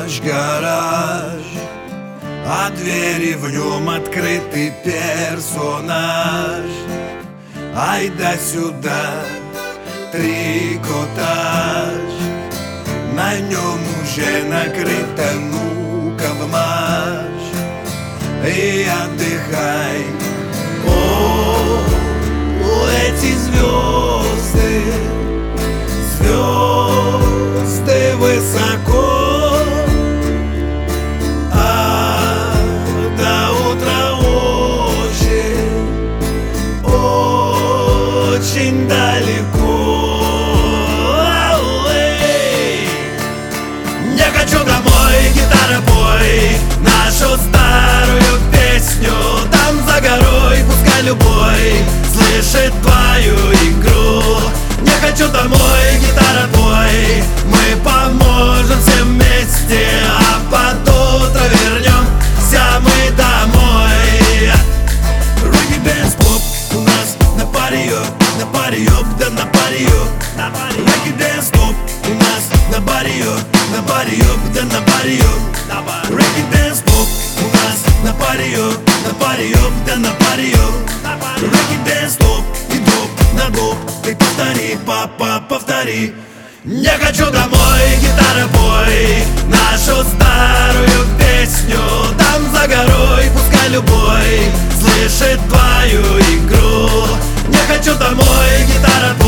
ночь гараж, а двери в нем открытый персонаж. Ай да сюда трикотаж, на нем уже накрыто, ну-ка в марш и отдыхай. О, эти звезды, звезды высоко, а до утра очень далеко. Я хочу домой, гитара, пой нашу старую песню. Там за горой, пускай любой слышит твою игру. Я хочу домой, гитара, пой, мы поможем все вместе, а под утро вернемся мы домой. Регги Дэнс Клуб у нас на паре, да на паре. Регги Дэнс Клуб у нас на паре, да на паре. Регги Дэнс Клуб у нас на паре, да на паре. Регги Дэнс Клуб и дуб на дуб, ты повтори, папа, повтори. Я хочу домой, гитара, пой нашу старую песню. Там за горой, пускай любой слышит твою игру. Я хочу домой, гитара, пой